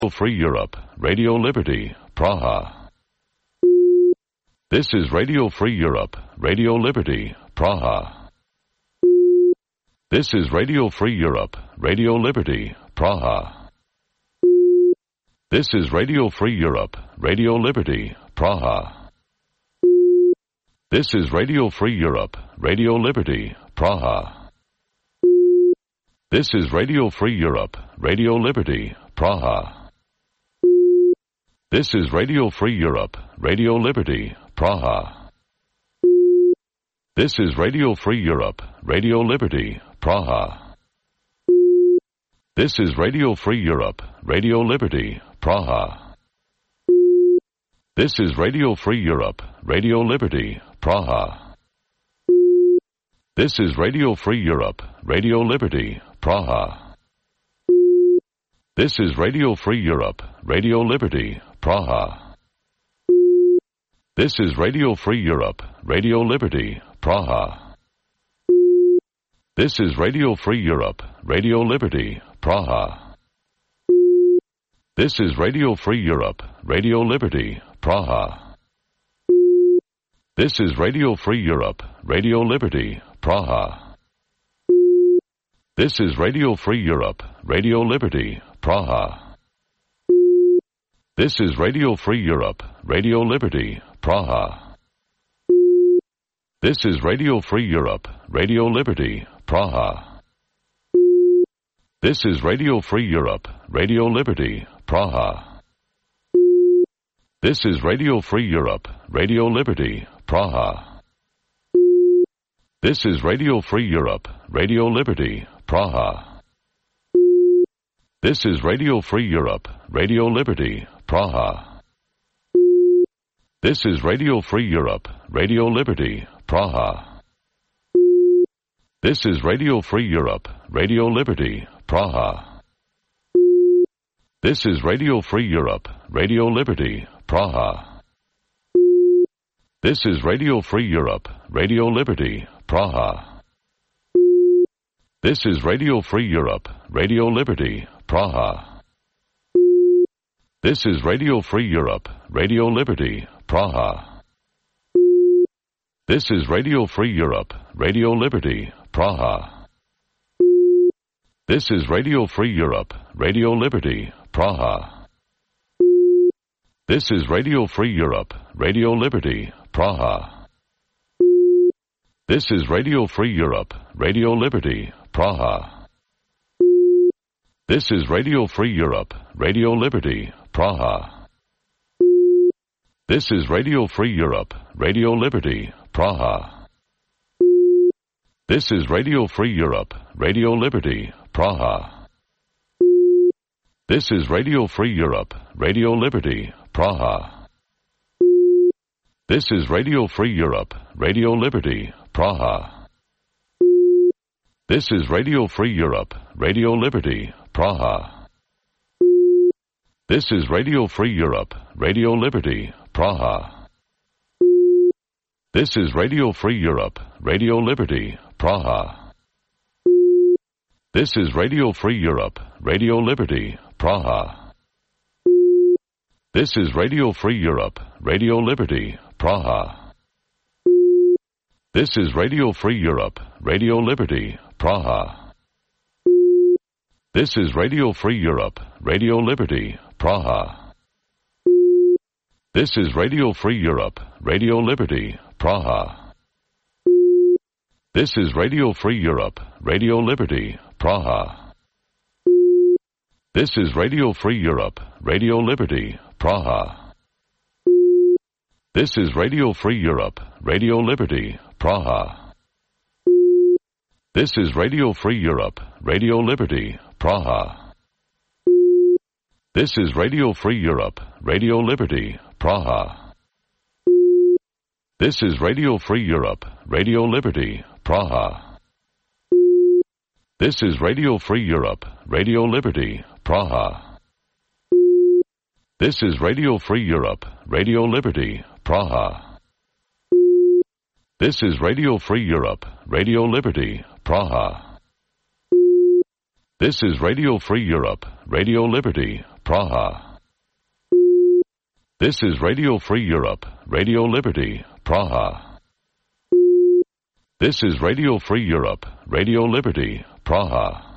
Free Europe, Radio Liberty, Praha. This is Radio Free Europe, Radio Liberty, Praha. This is Radio Free Europe, Radio Liberty, Praha. This is Radio Free Europe, Radio Liberty, Praha. This is Radio Free Europe, Radio Liberty, Praha. This is Radio Free Europe, Radio Liberty, Praha. This is Radio Free Europe, Radio Liberty, Praha. This is Radio Free Europe, Radio Liberty, Praha. This is Radio Free Europe, Radio Liberty, Praha. This is Radio Free Europe, Radio Liberty, Praha. This is Radio Free Europe, Radio Liberty, Praha. This is Radio Free Europe, Radio Liberty, Praha. This is Radio Free Europe, Radio Liberty, Praha. This is Radio Free Europe, Radio Liberty, Praha. This is Radio Free Europe, Radio Liberty, Praha. This is Radio Free Europe, Radio Liberty, Praha. This is Radio Free Europe, Radio Liberty, Praha. This is Radio Free Europe, Radio Liberty, Praha. This is Radio Free Europe, Radio Liberty, Praha. This is Radio Free Europe, Radio Liberty, Praha. This is Radio Free Europe, Radio Liberty, Praha. This is Radio Free Europe, Radio Liberty, Praha. This is Radio Free Europe, Radio Liberty, Praha. This is Radio Free Europe, Radio Liberty, Praha. This is Radio Free Europe, Radio Liberty, Praha. This is Radio Free Europe, Radio Liberty, Praha. This is Radio Free Europe, Radio Liberty, Praha. This is Radio Free Europe, Radio Liberty, Praha. This is Radio Free Europe, Radio Liberty, Praha. This is Radio Free Europe, Radio Liberty, Praha. This is Radio Free Europe, Radio Liberty, Praha. This is Radio Free Europe, Radio Liberty, Praha. This is Radio Free Europe, Radio Liberty, Praha. This is Radio Free Europe, Radio Liberty, Praha. This is Radio Free Europe, Radio Liberty, Praha. This is Radio Free Europe, Radio Liberty, Praha. This is Radio Free Europe, Radio Liberty, Praha. This is Radio Free Europe, Radio Liberty, Praha. This is Radio Free Europe, Radio Liberty, Praha. This is Radio Free Europe, Radio Liberty, Praha. This is Radio Free Europe, Radio Liberty, Praha. This is Radio Free Europe, Radio Liberty, Praha. This is Radio Free Europe, Radio Liberty, Praha. This is Radio Free Europe, Radio Liberty, Praha. This is Radio Free Europe, Radio Liberty, Praha. This is Radio Free Europe, Radio Liberty, Praha. This is Radio Free Europe, Radio Liberty, Praha. This is Radio Free Europe, Radio Liberty, Praha. This is Radio Free Europe, Radio Liberty, Praha. This is Radio Free Europe, Radio Liberty, Praha. This is Radio Free Europe, Radio Liberty, Praha. This is Radio Free Europe, Radio Liberty, Praha. This is Radio Free Europe, Radio Liberty, Praha. This is Radio Free Europe, Radio Liberty, Praha. This is Radio Free Europe, Radio Liberty, Praha. This is Radio Free Europe, Radio Liberty, Praha. This is Radio Free Europe, Radio Liberty, Praha. This is Radio Free Europe, Radio Liberty, Praha.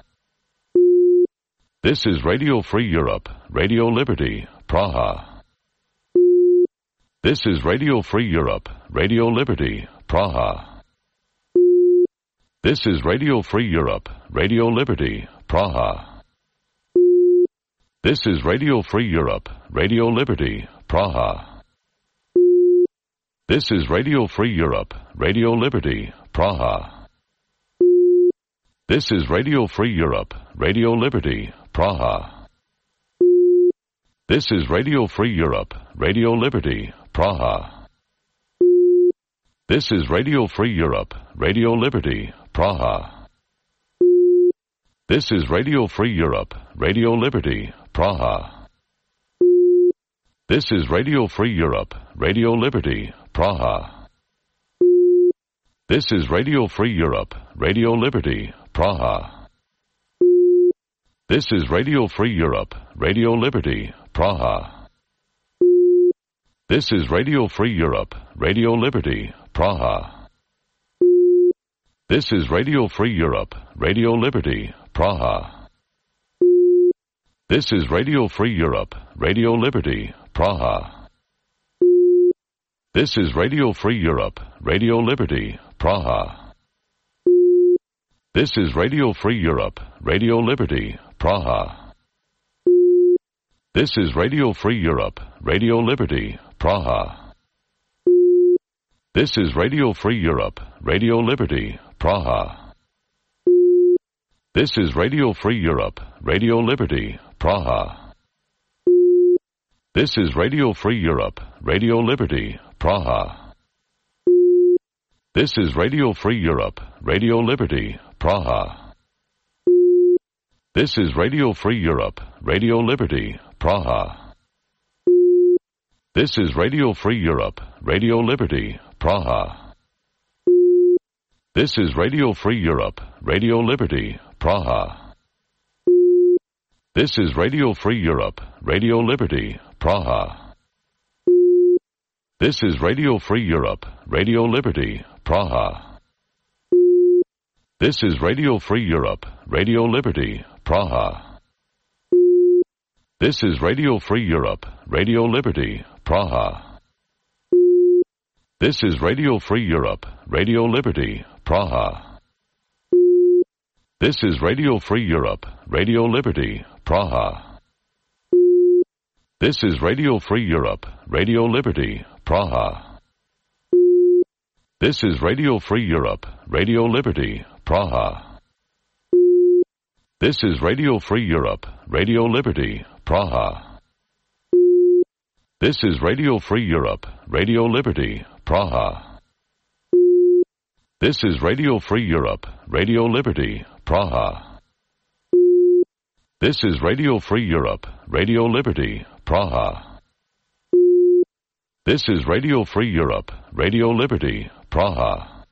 This is Radio Free Europe, Radio Liberty, Praha. This is Radio Free Europe, Radio Liberty, Praha. This is Radio Free Europe, Radio Liberty, Praha. This is Radio Free Europe, Radio Liberty, Praha. This is Radio Free Europe, Radio Liberty, Praha. This is Radio Free Europe, Radio Liberty, Praha. This is Radio Free Europe, Radio Liberty, Praha. This is Radio Free Europe, Radio Liberty, Praha. This is Radio Free Europe, Radio Liberty, Praha. This is Radio Free Europe, Radio Liberty, Praha. This is Radio Free Europe, Radio Liberty, Praha. This is Radio Free Europe, Radio Liberty, Praha. This is Radio Free Europe, Radio Liberty, Praha. This is Radio Free Europe, Radio Liberty, Praha. This is Radio Free Europe, Radio Liberty, Praha. This is Radio Free Europe, Radio Liberty, Praha. This is Radio Free Europe, Radio Liberty, Praha. This is Radio Free Europe, Radio Liberty, Praha. This is Radio Free Europe, Radio Liberty, Praha. This is Radio Free Europe, Radio Liberty, Praha. This is Radio Free Europe, Radio Liberty, Praha. This is Radio Free Europe, Radio Liberty, Praha. This is Radio Free Europe, Radio Liberty, Praha. This is Radio Free Europe, Radio Liberty, Praha. This is Radio Free Europe, Radio Liberty, Praha. This is Radio Free Europe, Radio Liberty, Praha. This is Radio Free Europe, Radio Liberty, Praha. This is Radio Free Europe, Radio Liberty, Praha. This is Radio Free Europe, Radio Liberty, Praha. This is Radio Free Europe, Radio Liberty, Praha. This is Radio Free Europe, Radio Liberty, Praha. This is Radio Free Europe, Radio Liberty, Praha. This is Radio Free Europe, Radio Liberty, Praha. This is Radio Free Europe, Radio Liberty, Praha. This is Radio Free Europe, Radio Liberty, Praha. This is Radio Free Europe, Radio Liberty, Praha. This is Radio Free Europe, Radio Liberty, Praha. This is Radio Free Europe, Radio Liberty, Praha.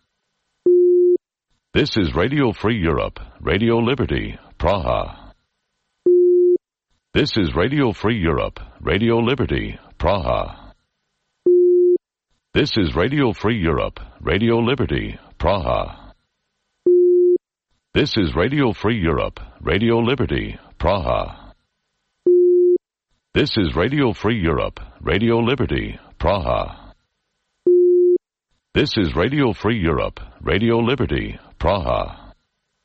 This is Radio Free Europe, Radio Liberty, Praha. This is Radio Free Europe, Radio Liberty, Praha. This is Radio Free Europe, Radio Liberty, Praha. This is Radio Free Europe, Radio Liberty, Praha. This is Radio Free Europe, Radio Liberty, Praha. This is Radio Free Europe, Radio Liberty, Praha.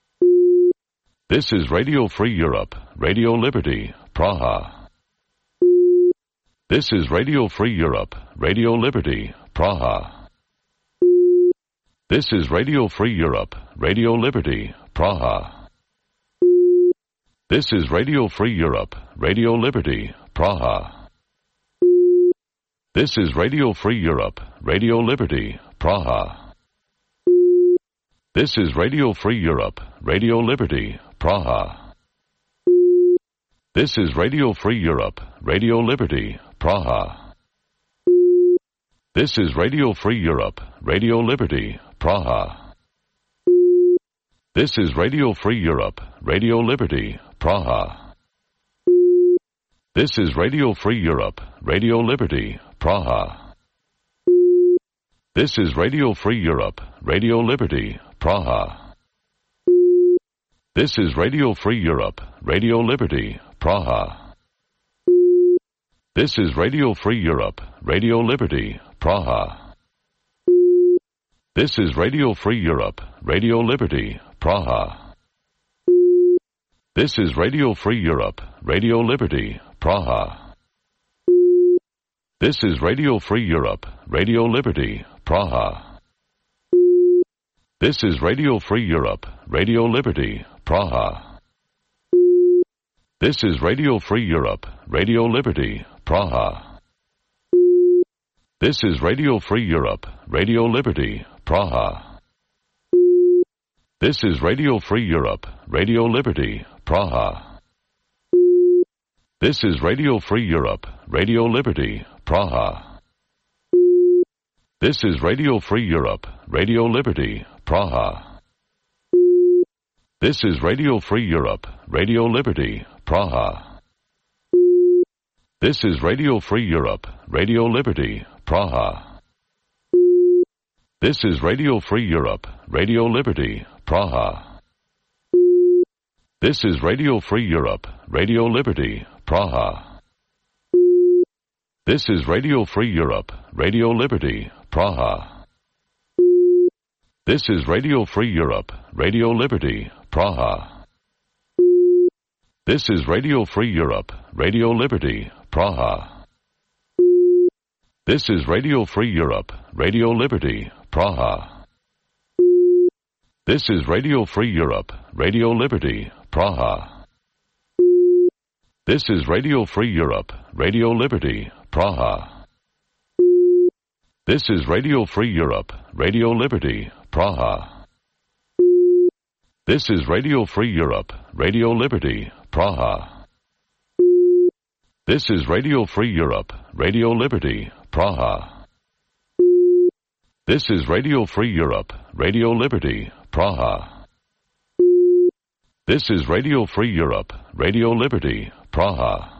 This is Radio Free Europe, Radio Liberty, Praha. This is Radio Free Europe, Radio Liberty, Praha. This is Radio Free Europe, Radio Liberty, Praha. This is Radio Free Europe, Radio Liberty, Praha. This is Radio Free Europe, Radio Liberty, Praha. This is Radio Free Europe, Radio Liberty, Praha. This is Radio Free Europe, Radio Liberty, Praha. This is Radio Free Europe, Radio Liberty, Praha. This is Radio Free Europe, Radio Liberty, Praha. This is Radio Free Europe, Radio Liberty, Praha. This is Radio Free Europe, Radio Liberty, Praha. This is Radio Free Europe, Radio Liberty, Praha. This is Radio Free Europe, Radio Liberty, Praha. This is Radio Free Europe, Radio Liberty, Praha. This is Radio Free Europe, Radio Liberty, Praha. This is Radio Free Europe, Radio Liberty, Praha. This is Radio Free Europe, Radio Liberty, Praha. This is Radio Free Europe, Radio Liberty, Praha. This is Radio Free Europe, Radio Liberty, Praha. This is Radio Free Europe, Radio Liberty, Praha. This is Radio Free Europe, Radio Liberty, Praha. This is Radio Free Europe, Radio Liberty, Praha. This is Radio Free Europe, Radio Liberty, Praha. This is Radio Free Europe, Radio Liberty, Praha. This is Radio Free Europe, Radio Liberty, Praha. This is Radio Free Europe, Radio Liberty, Praha. This is Radio Free Europe, Radio Liberty, Praha. This is Radio Free Europe, Radio Liberty, Praha. This is Radio Free Europe, Radio Liberty, Praha. This is Radio Free Europe, Radio Liberty, Praha. This is Radio Free Europe, Radio Liberty, Praha. This is Radio Free Europe, Radio Liberty, Praha. This is Radio Free Europe, Radio Liberty, Praha. This is Radio Free Europe, Radio Liberty, Praha. This is Radio Free Europe, Radio Liberty, Praha. This is Radio Free Europe, Radio Liberty, Praha. This is Radio Free Europe, Radio Liberty, Praha.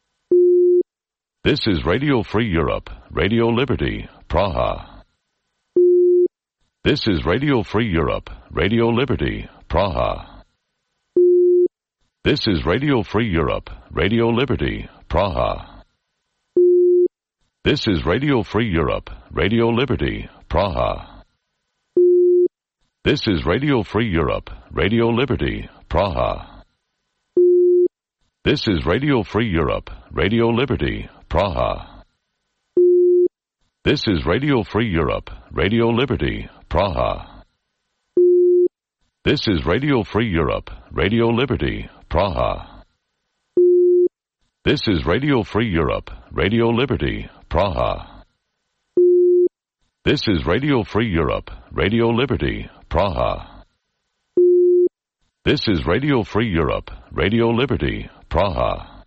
This is Radio Free Europe, Radio Liberty, Praha. This is Radio Free Europe, Radio Liberty, Praha. This is Radio Free Europe, Radio Liberty, Praha. This is Radio Free Europe, Radio Liberty, Praha. This is Radio Free Europe, Radio Liberty, Praha. This is Radio Free Europe, Radio Liberty, Praha. This is Radio Free Europe, Radio Liberty, Praha. This is Radio Free Europe, Radio Liberty, Praha. This is Radio Free Europe, Radio Liberty, Praha. This is Radio Free Europe, Radio Liberty, Praha. This is Radio Free Europe, Radio Liberty, Praha.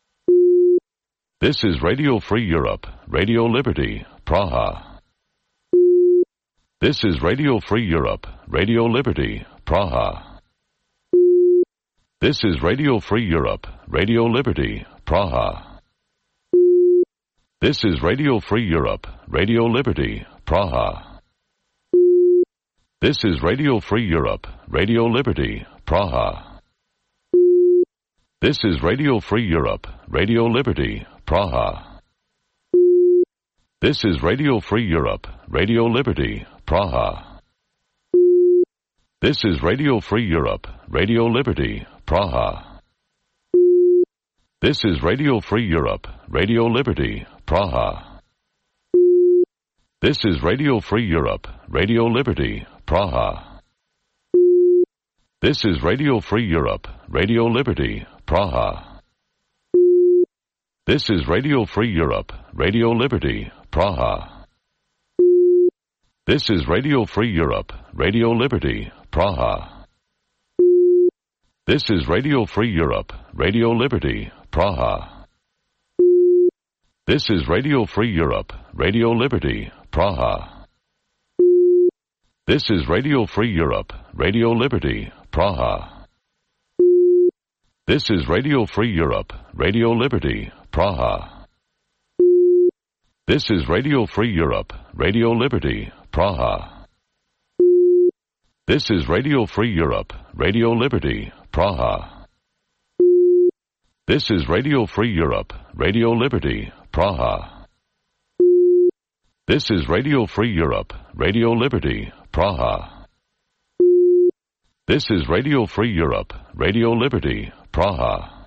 This is Radio Free Europe, Radio Liberty, Praha. This is Radio Free Europe, Radio Liberty, Praha. This is Radio Free Europe, Radio Liberty, Praha. This is Radio Free Europe, Radio Liberty, Praha. This is Radio Free Europe, Radio Liberty, Praha. This is Radio Free Europe, Radio Liberty, Praha. This is Radio Free Europe, Radio Liberty, Praha. This is Radio Free Europe, Radio Liberty, Praha. This is Radio Free Europe, Radio Liberty, Praha. This is Radio Free Europe, Radio Liberty, Praha. This is Radio Free Europe, Radio Liberty, Praha. This is Radio Free Europe, Radio Liberty, Praha. This is Radio Free Europe, Radio Liberty, Praha. This is Radio Free Europe, Radio Liberty, Praha. This is Radio Free Europe, Radio Liberty, Praha. This is Radio Free Europe, Radio Liberty, Praha. This is Radio Free Europe, Radio Liberty, Praha. This is Radio Free Europe, Radio Liberty, Praha. This is Radio Free Europe, Radio Liberty, Praha. This is Radio Free Europe, Radio Liberty, Praha. This is Radio Free Europe, Radio Liberty, Praha. This is Radio Free Europe, Radio Liberty, Praha.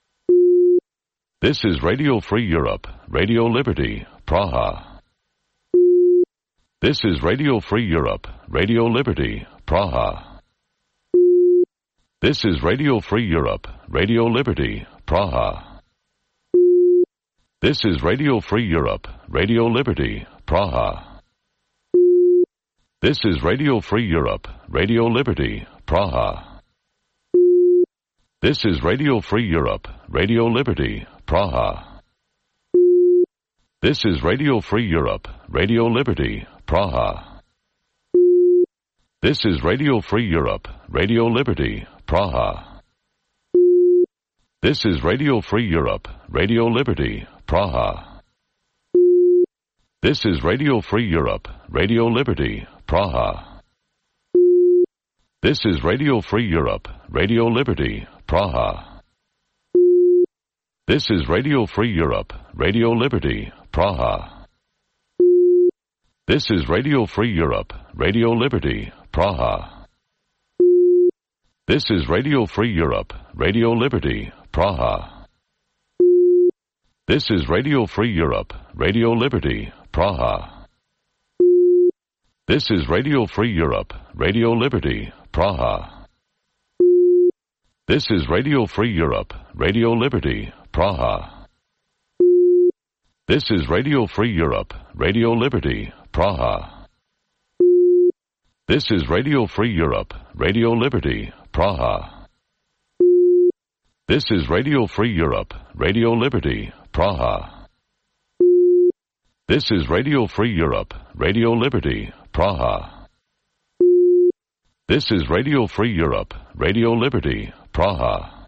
This is Radio Free Europe, Radio Liberty, Praha. This is Radio Free Europe, Radio Liberty, Praha. This is Radio Free Europe, Radio Liberty, Praha. This is Radio Free Europe, Radio Liberty, Praha. This is Radio Free Europe, Radio Liberty, Praha. This is Radio Free Europe, Radio Liberty, Praha. This is Radio Free Europe, Radio Liberty, Praha. This is Radio Free Europe, Radio Liberty, Praha. This is Radio Free Europe, Radio Liberty, Praha. This is Radio Free Europe, Radio Liberty, Praha. This is Radio Free Europe, Radio Liberty, Praha. This is Radio Free Europe, Radio Liberty, Praha. This is Radio Free Europe, Radio Liberty, Praha. This is Radio Free Europe, Radio Liberty, Praha. This is Radio Free Europe, Radio Liberty, Praha. This is Radio Free Europe, Radio Liberty, Praha. This is Radio Free Europe, Radio Liberty, Praha. This is Radio Free Europe, Radio Liberty, Praha. This is Radio Free Europe, Radio Liberty, Praha. This is Radio Free Europe, Radio Liberty, Praha. This is Radio Free Europe, Radio Liberty, Praha. This is Radio Free Europe, Radio Liberty, Praha.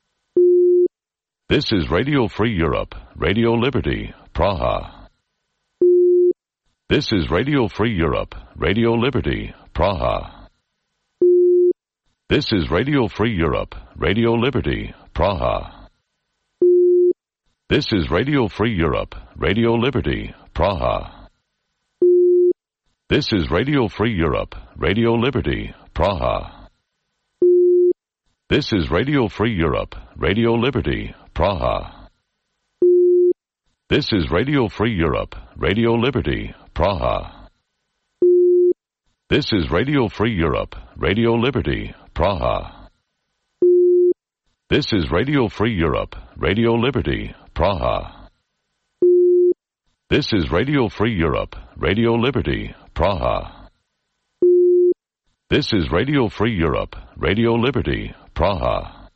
This is Radio Free Europe, Radio Liberty, Praha. This is Radio Free Europe, Radio Liberty, Praha. This is Radio Free Europe, Radio Liberty, Praha. This is Radio Free Europe, Radio Liberty, Praha. This is Radio Free Europe, Radio Liberty, Praha. This is Radio Free Europe, Radio Liberty, Praha. This is Radio Free Europe, Radio Liberty, Praha. This is Radio Free Europe, Radio Liberty, Praha. This is Radio Free Europe, Radio Liberty, Praha. This is Radio Free Europe, Radio Liberty, Praha. This is Radio Free Europe, Radio Liberty, Praha.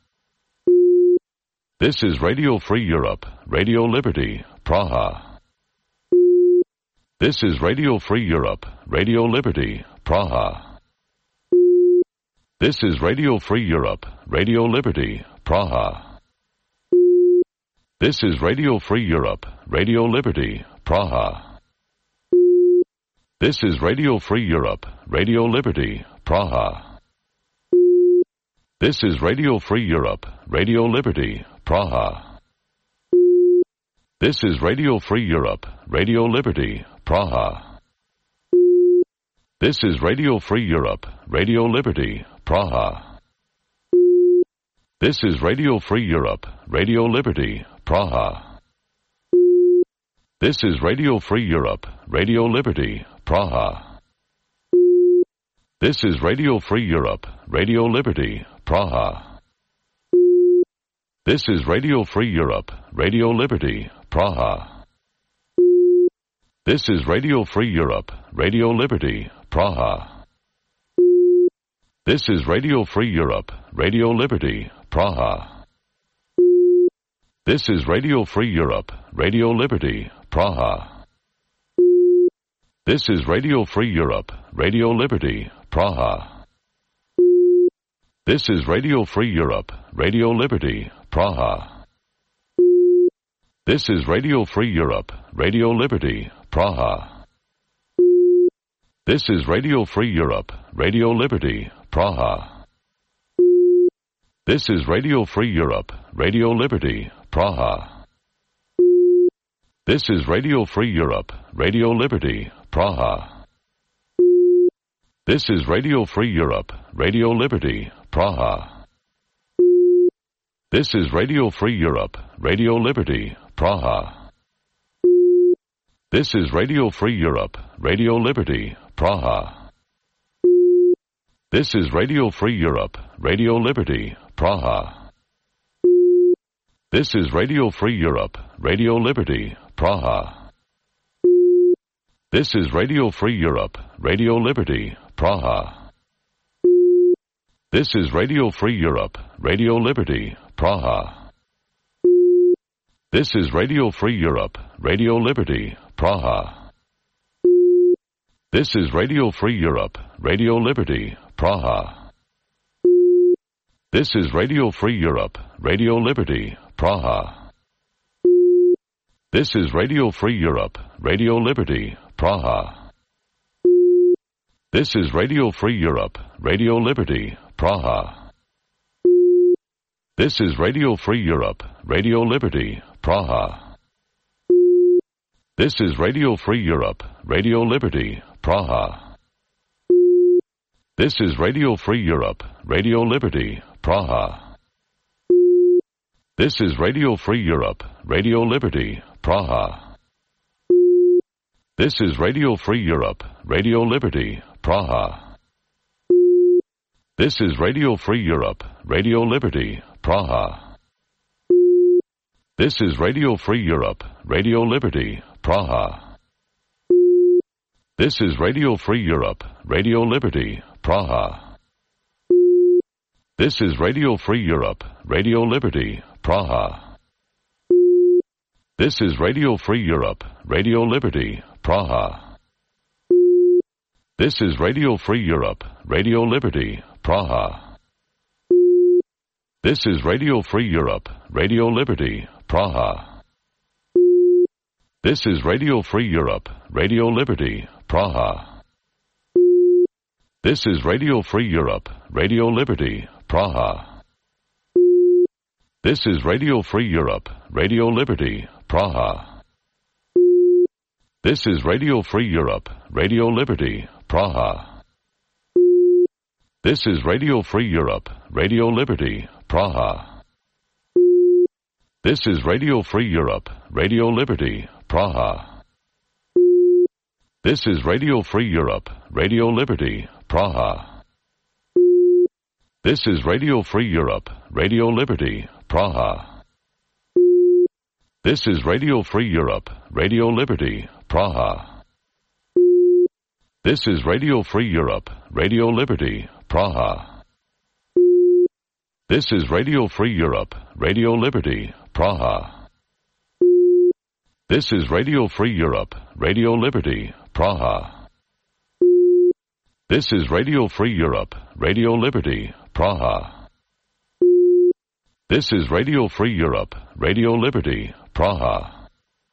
This is Radio Free Europe, Radio Liberty, Praha. This is Radio Free Europe, Radio Liberty, Praha. This is Radio Free Europe, Radio Liberty, Praha. This is Radio Free Europe, Radio Liberty, Praha. This is Radio Free Europe, Radio Liberty, Praha. This is Radio Free Europe, Radio Liberty, Praha. This is Radio Free Europe, Radio Liberty, Praha. This is Radio Free Europe, Radio Liberty, Praha. This is Radio Free Europe, Radio Liberty, Praha. This is Radio Free Europe, Radio Liberty, Praha. This is Radio Free Europe, Radio Liberty, Praha. This is Radio Free Europe, Radio Liberty, Praha. This is Radio Free Europe, Radio Liberty, Praha. This is Radio Free Europe, Radio Liberty, Praha. This is Radio Free Europe, Radio Liberty, Praha. This is Radio Free Europe, Radio Liberty, Praha. This is Radio Free Europe, Radio Liberty, Praha. This is Radio Free Europe, Radio Liberty, Praha. This is Radio Free Europe, Radio Liberty, Praha. This is Radio Free Europe, Radio Liberty, Praha. This is Radio Free Europe, Radio Liberty, Praha. This is Radio Free Europe, Radio Liberty, Praha. This is Radio Free Europe, Radio Liberty, Praha. This is Radio Free Europe, Radio Liberty, Praha. This is Radio Free Europe, Radio Liberty, Praha. This is Radio Free Europe, Radio Liberty, Praha. This is Radio Free Europe, Radio Liberty, Praha. This is Radio Free Europe, Radio Liberty, Praha. This is Radio Free Europe, Radio Liberty, Praha. This is Radio Free Europe, Radio Liberty, Praha. This is Radio Free Europe, Radio Liberty, Praha. This is Radio Free Europe, Radio Liberty, Praha. This is Radio Free Europe, Radio Liberty, Praha. This is Radio Free Europe, Radio Liberty, Praha. This is Radio Free Europe, Radio Liberty, Praha. This is Radio Free Europe, Radio Liberty, Praha. This is Radio Free Europe, Radio Liberty, Praha. This is Radio Free Europe, Radio Liberty, Praha. This is Radio Free Europe, Radio Liberty, Praha. This is Radio Free Europe, Radio Liberty, Praha. This is Radio Free Europe, Radio Liberty, Praha. This is Radio Free Europe, Radio Liberty, Praha. This is Radio Free Europe, Radio Liberty, Praha. This is Radio Free Europe, Radio Liberty, Praha. This is Radio Free Europe, Radio Liberty, Praha. This is Radio Free Europe, Radio Liberty, Praha. This is Radio Free Europe, Radio Liberty, Praha. This is Radio Free Europe, Radio Liberty, Praha. This is Radio Free Europe, Radio Liberty, Praha. This is Radio Free Europe, Radio Liberty, Praha. This is Radio Free Europe, Radio Liberty, Praha. This is Radio Free Europe, Radio Liberty, Praha. This is Radio Free Europe, Radio Liberty, Praha. This is Radio Free Europe, Radio Liberty, Praha. This is Radio Free Europe, Radio Liberty, Praha. This is Radio Free Europe, Radio Liberty, Praha. This is Radio Free Europe, Radio Liberty, Praha. This is Radio Free Europe, Radio Liberty, Praha. This is Radio Free Europe, Radio Liberty, Praha.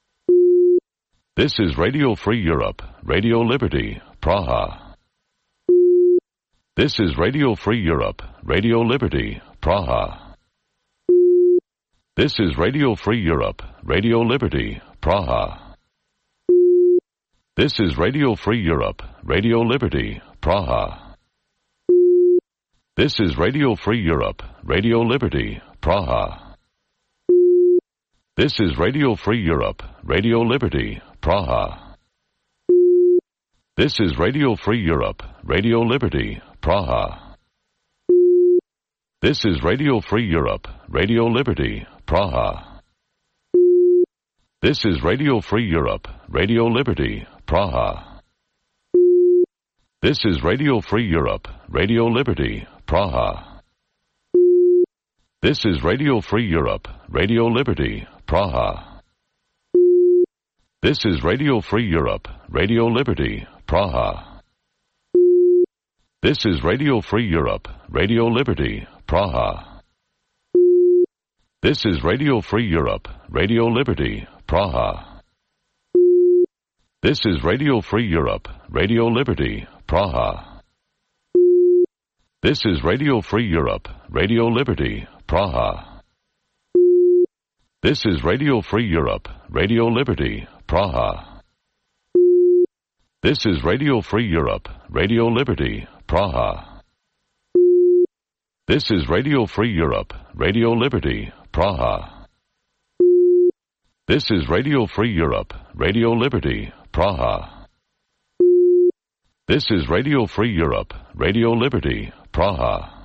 This is Radio Free Europe, Radio Liberty, Praha. This is Radio Free Europe, Radio Liberty, Praha. This is Radio Free Europe, Radio Liberty, Praha. This is Radio Free Europe, Radio Liberty, Praha. This is Radio Free Europe, Radio Liberty, Praha. This is Radio Free Europe, Radio Liberty, Praha. This is Radio Free Europe, Radio Liberty, Praha. This is Radio Free Europe, Radio Liberty, Praha. This is Radio Free Europe, Radio Liberty, Praha. This is Radio Free Europe, Radio Liberty, Praha. This is Radio Free Europe, Radio Liberty, Praha. This is Radio Free Europe, Radio Liberty, Praha. This is Radio Free Europe, Radio Liberty, Praha. This is Radio Free Europe, Radio Liberty, Praha. This is Radio Free Europe, Radio Liberty, Praha. This is Radio Free Europe, Radio Liberty, Praha. This is Radio Free Europe, Radio Liberty, Praha. This is Radio Free Europe, Radio Liberty, Praha. This is Radio Free Europe, Radio Liberty, Praha. This is Radio Free Europe, Radio Liberty, Praha. This is Radio Free Europe, Radio Liberty, Praha.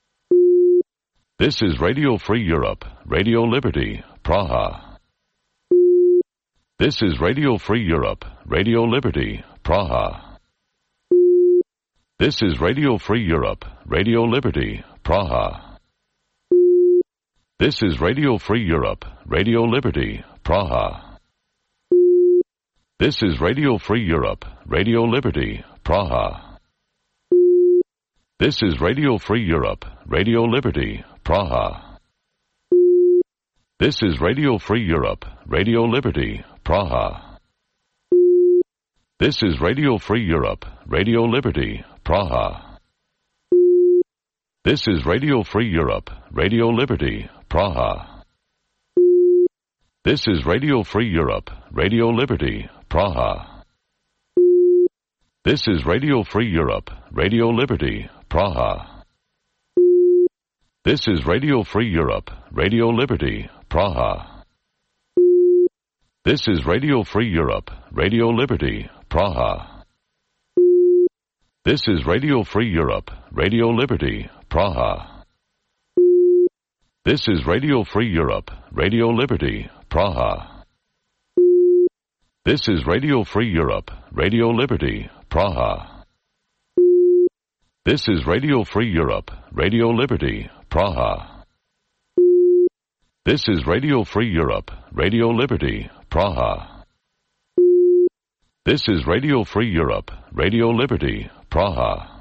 This is Radio Free Europe, Radio Liberty, Praha. This is Radio Free Europe, Radio Liberty, Praha. This is Radio Free Europe, Radio Liberty, Praha. This is Radio Free Europe, Radio Liberty, Praha. This is Radio Free Europe, Radio Liberty, Praha. This is Radio Free Europe, Radio Liberty, Praha. This is Radio Free Europe, Radio Liberty, Praha. This is Radio Free Europe, Radio Liberty, Praha. This is Radio Free Europe, Radio Liberty, Praha. This is Radio Free Europe, Radio Liberty, Praha. This is Radio Free Europe, Radio Liberty, Praha. This is Radio Free Europe, Radio Liberty, Praha. This is Radio Free Europe, Radio Liberty, Praha. This is Radio Free Europe, Radio Liberty, Praha. This is Radio Free Europe, Radio Liberty, Praha. This is Radio Free Europe, Radio Liberty, Praha. This is Radio Free Europe, Radio Liberty, Praha. This is Radio Free Europe, Radio Liberty, Praha. This is Radio Free Europe, Radio Liberty, Praha.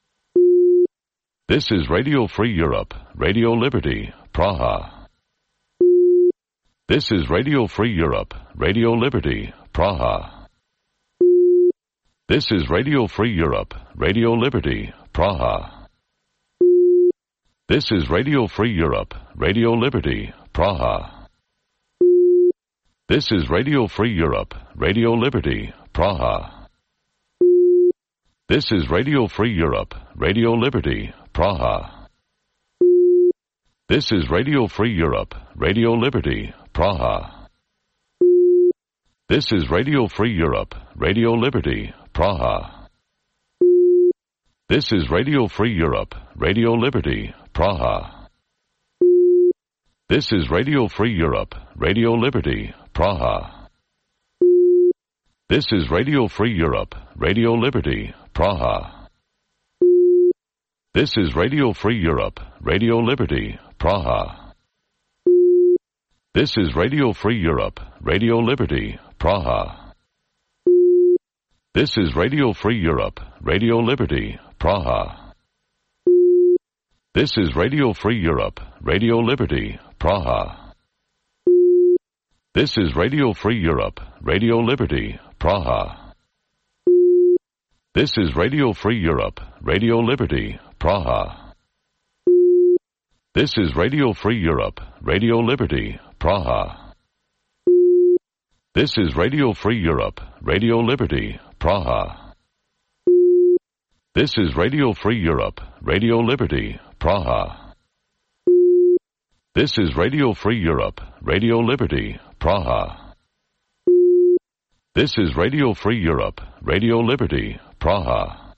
This is Radio Free Europe, Radio Liberty, Praha. This is Radio Free Europe, Radio Liberty, Praha. This is Radio Free Europe, Radio Liberty, Praha. This is Radio Free Europe, Radio Liberty, Praha. This is Radio Free Europe, Radio Liberty, Praha. This is Radio Free Europe, Radio Liberty, Praha. This is Radio Free Europe, Radio Liberty, Praha. This is Radio Free Europe, Radio Liberty, Praha. This is Radio Free Europe, Radio Liberty, Praha. This is Radio Free Europe, Radio Liberty, Praha. This is Radio Free Europe, Radio Liberty, Praha. This is Radio Free Europe, Radio Liberty, Praha. This is Radio Free Europe, Radio Liberty, Praha. This is Radio Free Europe, Radio Liberty, Praha. This is Radio Free Europe, Radio Liberty, Praha. This is Radio Free Europe, Radio Liberty, Praha. This is Radio Free Europe, Radio Liberty, Praha. This is Radio Free Europe, Radio Liberty, Praha. This is Radio Free Europe, Radio Liberty, Praha. This is Radio Free Europe, Radio Liberty, Praha. This is Radio Free Europe, Radio Liberty, Praha. This is Radio Free Europe, Radio Liberty, Praha.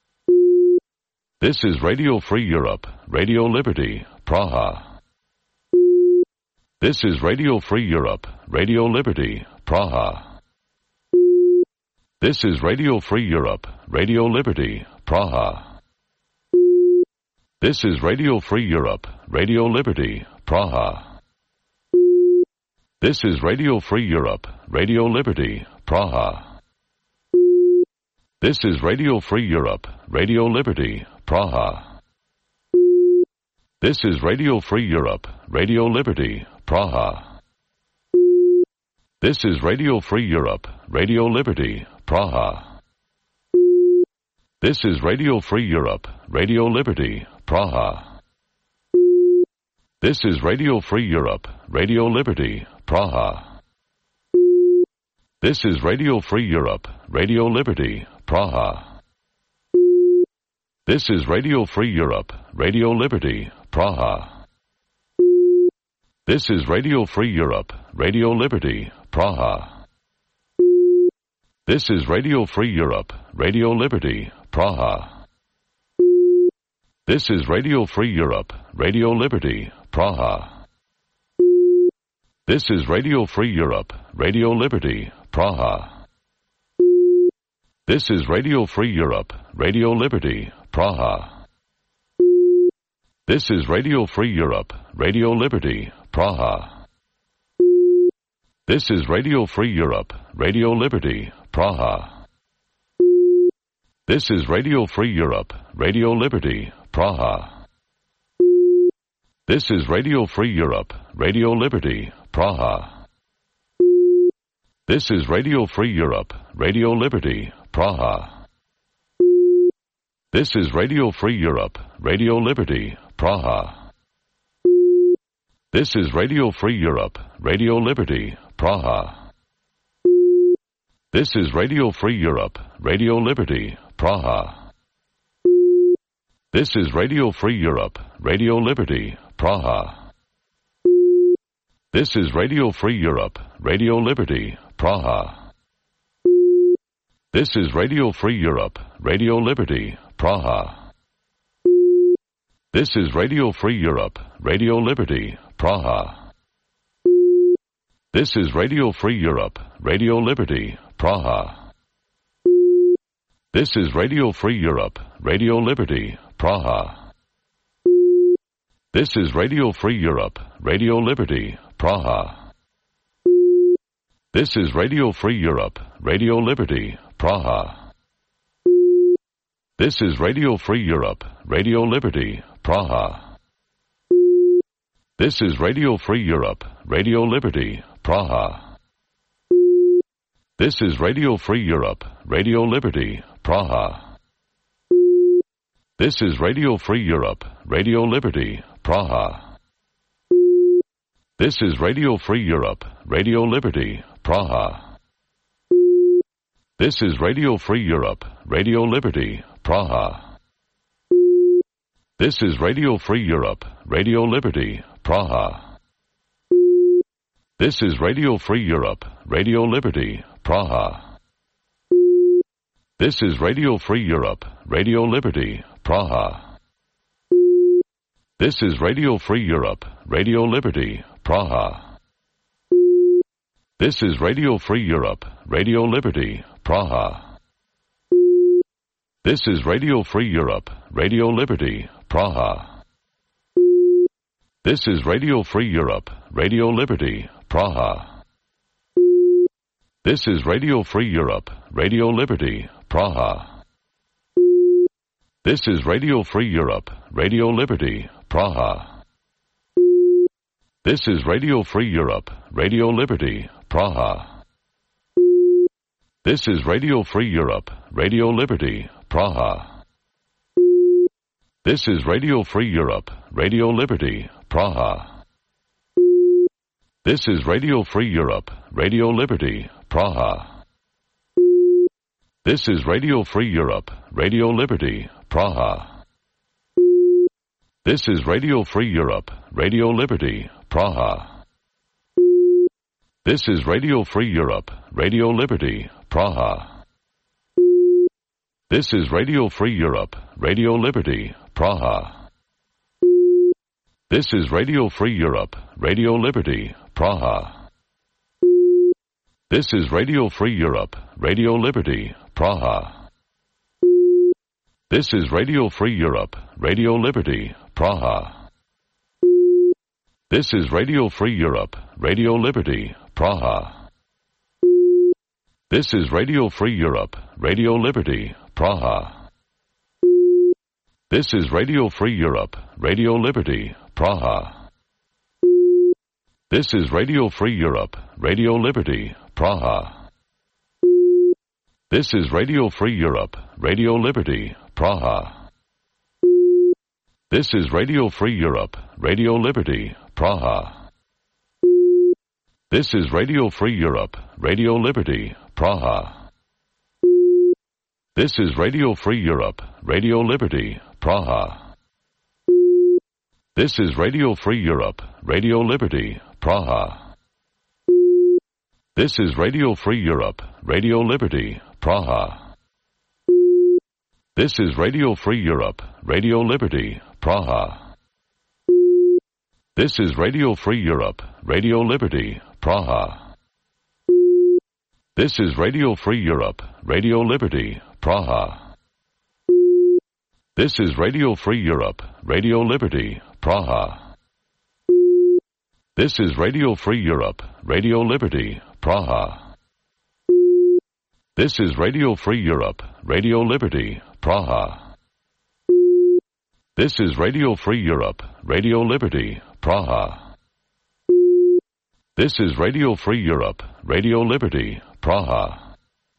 This is Radio Free Europe, Radio Liberty, Praha. This is Radio Free Europe, Radio Liberty, Praha. This is Radio Free Europe, Radio Liberty, Praha. This is Radio Free Europe, Radio Liberty, Praha. This is Radio Free Europe, Radio Liberty, Praha. This is Radio Free Europe, Radio Liberty, Praha. This is Radio Free Europe, Radio Liberty, Praha. This is Radio Free Europe, Radio Liberty, Praha. This is Radio Free Europe, Radio Liberty, Praha. This is Radio Free Europe, Radio Liberty, Praha. This is Radio Free Europe, Radio Liberty, Praha. This is Radio Free Europe, Radio Liberty, Praha. This is Radio Free Europe, Radio Liberty, Praha. This is Radio Free Europe, Radio Liberty, Praha. This is Radio Free Europe, Radio Liberty, Praha. This is Radio Free Europe, Radio Liberty, Praha. This is Radio Free Europe, Radio Liberty, Praha. This is Radio Free Europe, Radio Liberty, Praha. This is Radio Free Europe, Radio Liberty, Praha. This is Radio Free Europe, Radio Liberty, Praha. This is Radio Free Europe, Radio Liberty, Praha. This is Radio Free Europe, Radio Liberty, Praha. This is Radio Free Europe, Radio Liberty, Praha. This is Radio Free Europe, Radio Liberty, Praha. This is Radio Free Europe, Radio Liberty, Praha. This is Radio Free Europe, Radio Liberty, Praha. This is Radio Free Europe, Radio Liberty, Praha. This is Radio Free Europe, Radio Liberty, Praha. This is Radio Free Europe, Radio Liberty, Praha. This is Radio Free Europe, Radio Liberty, Praha. This is Radio Free Europe, Radio Liberty, Praha. This is Radio Free Europe, Radio Liberty, Praha. This is Radio Free Europe, Radio Liberty, Praha. This is Radio Free Europe, Radio Liberty, Praha. This is Radio Free Europe, Radio Liberty, Praha. This is Radio Free Europe, Radio Liberty, Praha. This is Radio Free Europe, Radio Liberty, Praha. This is Radio Free Europe, Radio Liberty, Praha. This is Radio Free Europe, Radio Liberty, Praha. This is Radio Free Europe, Radio Liberty, Praha. This is Radio Free Europe, Radio Liberty, Praha. This is Radio Free Europe, Radio Liberty, Praha. This is Radio Free Europe, Radio Liberty, Praha. This is Radio Free Europe, Radio Liberty, Praha. This is Radio Free Europe, Radio Liberty, Praha. This is Radio Free Europe, Radio Liberty, Praha. This is Radio Free Europe, Radio Liberty, Praha. This is Radio Free Europe, Radio Liberty, Praha. This is Radio Free Europe, Radio Liberty, Praha. This is Radio Free Europe, Radio Liberty, Praha. This is Radio Free Europe, Radio Liberty, Praha. This is Radio Free Europe, Radio Liberty, Praha. This is Radio Free Europe, Radio Liberty, Praha. This is Radio Free Europe, Radio Liberty, Praha. This is Radio Free Europe, Radio Liberty, Praha. This is Radio Free Europe, Radio Liberty, Praha. This is Radio Free Europe, Radio Liberty, Praha. This is Radio Free Europe, Radio Liberty, Praha. This is Radio Free Europe, Radio Liberty, Praha. This is Radio Free Europe, Radio Liberty, Praha. This is Radio Free Europe, Radio Liberty, Praha. This is Radio Free Europe, Radio Liberty, Praha. This is Radio Free Europe, Radio Liberty, Praha. This is Radio Free Europe, Radio Liberty, Praha. This is Radio Free Europe, Radio Liberty, Praha. This is Radio Free Europe, Radio Liberty, Praha. This is Radio Free Europe, Radio Liberty, Praha. This is Radio Free Europe, Radio Liberty, Praha. This is Radio Free Europe, Radio Liberty, Praha. This is Radio Free Europe, Radio Liberty, Praha. This is Radio Free Europe, Radio Liberty, Praha. This is Radio Free Europe, Radio Liberty, Praha. This is Radio Free Europe, Radio Liberty, Praha. This is Radio Free Europe, Radio Liberty, Praha. This is Radio Free Europe, Radio Liberty, Praha. This is Radio Free Europe, Radio Liberty, Praha. This is Radio Free Europe, Radio Liberty, Praha.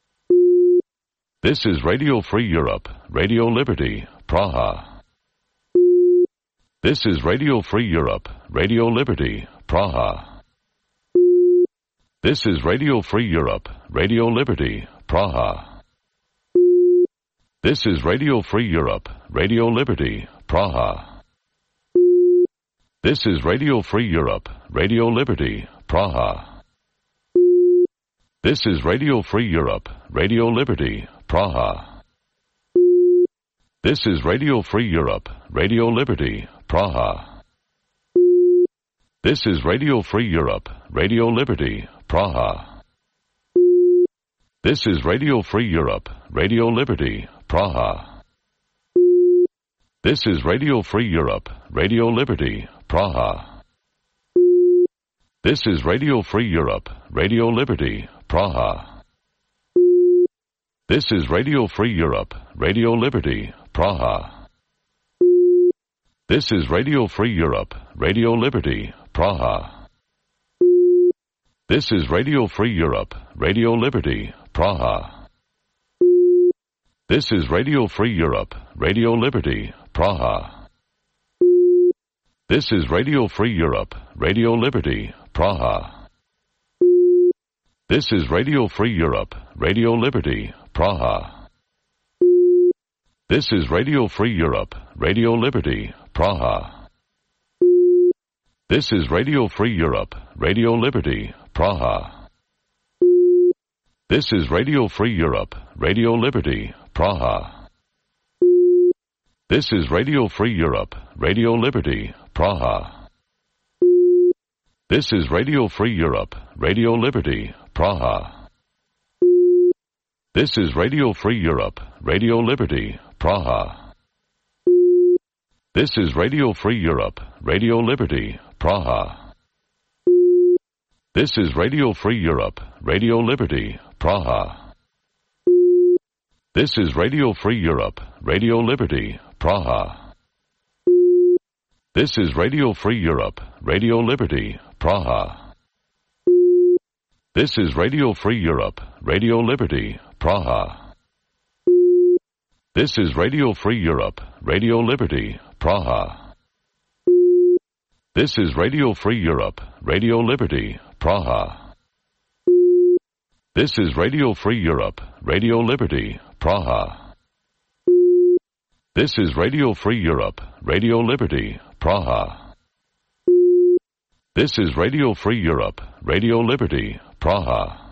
This is Radio Free Europe, Radio Liberty, Praha. This is Radio Free Europe, Radio Liberty, Praha. This is Radio Free Europe, Radio Liberty, Praha. This is Radio Free Europe, Radio Liberty, Praha. This is Radio Free Europe, Radio Liberty, Praha. This is Radio Free Europe, Radio Liberty, Praha. This is Radio Free Europe, Radio Liberty, Praha. This is Radio Free Europe, Radio Liberty, Praha. This is Radio Free Europe, Radio Liberty, Praha. This is Radio Free Europe, Radio Liberty, Praha. This is Radio Free Europe, Radio Liberty, Praha. This is Radio Free Europe, Radio Liberty, Praha. This is Radio Free Europe, Radio Liberty, Praha. This is Radio Free Europe, Radio Liberty, Praha. This is Radio Free Europe, Radio Liberty, Praha. This is Radio Free Europe, Radio Liberty, Praha. This is Radio Free Europe, Radio Liberty, Praha. This is Radio Free Europe, Radio Liberty, Praha. This is Radio Free Europe, Radio Liberty, Praha. This is Radio Free Europe, Radio Liberty, Praha. This is Radio Free Europe, Radio Liberty, Praha. This is Radio Free Europe, Radio Liberty, Praha. This is Radio Free Europe, Radio Liberty, Praha. This is Radio Free Europe, Radio Liberty, Praha. This is Radio Free Europe, Radio Liberty, Praha. This is Radio Free Europe, Radio Liberty, Praha. This is Radio Free Europe, Radio Liberty, Praha. This is Radio Free Europe, Radio Liberty, Praha. This is Radio Free Europe, Radio Liberty, Praha. This is Radio Free Europe, Radio Liberty, Praha. This is Radio Free Europe, Radio Liberty, Praha. This is Radio Free Europe, Radio Liberty, Praha. This is Radio Free Europe, Radio Liberty, Praha.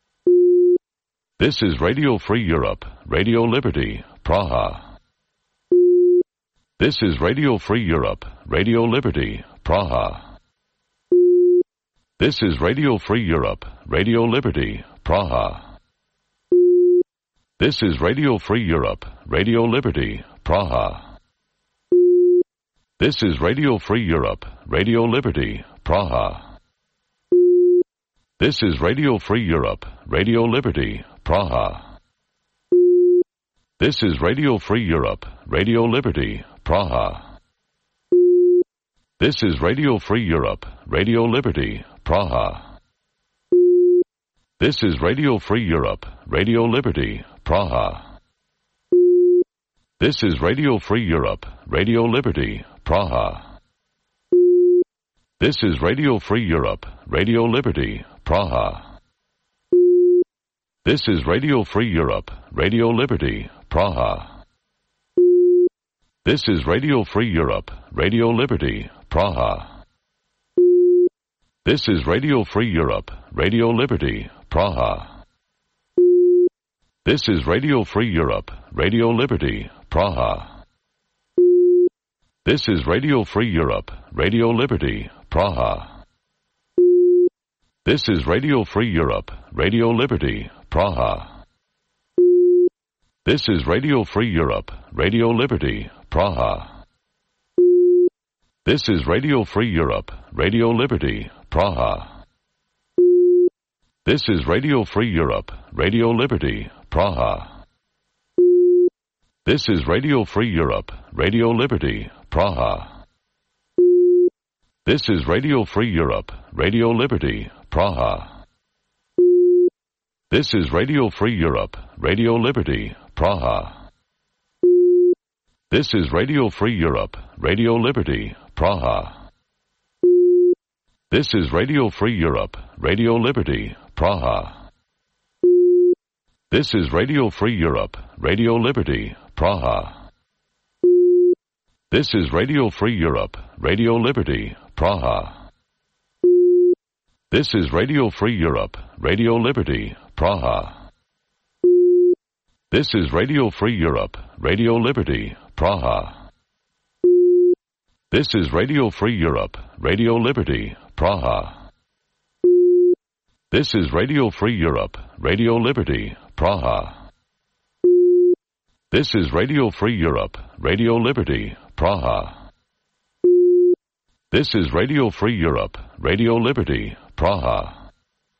This is Radio Free Europe, Radio Liberty, Praha. This is Radio Free Europe, Radio Liberty, Praha. This is Radio Free Europe, Radio Liberty, Praha. This is Radio Free Europe, Radio Liberty, Praha. This is Radio Free Europe, Radio Liberty, Praha. This is Radio Free Europe, Radio Liberty, Praha. This is Radio Free Europe, Radio Liberty, Praha. This is Radio Free Europe, Radio Liberty, Praha. This is Radio Free Europe, Radio Liberty, Praha. This is Radio Free Europe, Radio Liberty, Praha. This is Radio Free Europe, Radio Liberty, Praha. This is Radio Free Europe, Radio Liberty, Praha. This is Radio Free Europe, Radio Liberty, Praha. This is Radio Free Europe, Radio Liberty, Praha. This is Radio Free Europe, Radio Liberty, Praha. This is Radio Free Europe, Radio Liberty, Praha. This is Radio Free Europe, Radio Liberty, Praha. This is Radio Free Europe, Radio Liberty, Praha. This is Radio Free Europe, Radio Liberty, Praha. This is Radio Free Europe, Radio Liberty, Praha. This is Radio Free Europe, Radio Liberty, Praha. This is Radio Free Europe, Radio Liberty, Praha. This is Radio Free Europe, Radio Liberty, Praha. This is Radio Free Europe, Radio Liberty, Praha. This is Radio Free Europe, Radio Liberty, Praha. This is Radio Free Europe, Radio Liberty, Praha. This is Radio Free Europe, Radio Liberty, Praha. This is Radio Free Europe, Radio Liberty, Praha. This is Radio Free Europe, Radio Liberty, Praha. This is Radio Free Europe, Radio Liberty, Praha. This is Radio Free Europe, Radio Liberty, Praha. This is Radio Free Europe, Radio Liberty, Praha. This is Radio Free Europe, Radio Liberty, Praha.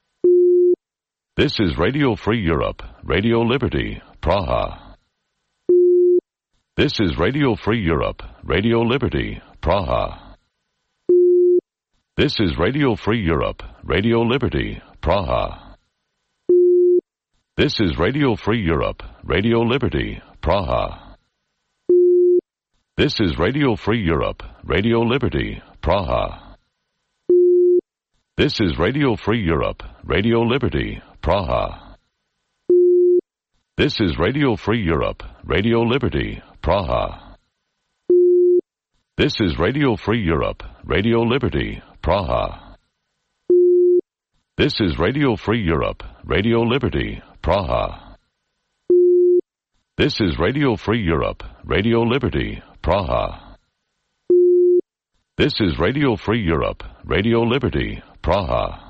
This is Radio Free Europe, Radio Liberty, Praha. This is Radio Free Europe, Radio Liberty, Praha. This is Radio Free Europe, Radio Liberty, Praha. This is Radio Free Europe, Radio Liberty, Praha. This is Radio Free Europe, Radio Liberty, Praha. This is Radio Free Europe, Radio Liberty, Praha. This is Radio Free Europe, Radio Liberty, Praha. This is Radio Free Europe, Radio Liberty, Praha. This is Radio Free Europe, Radio Liberty, Praha. This is Radio Free Europe, Radio Liberty, Praha. This is Radio Free Europe, Radio Liberty, Praha.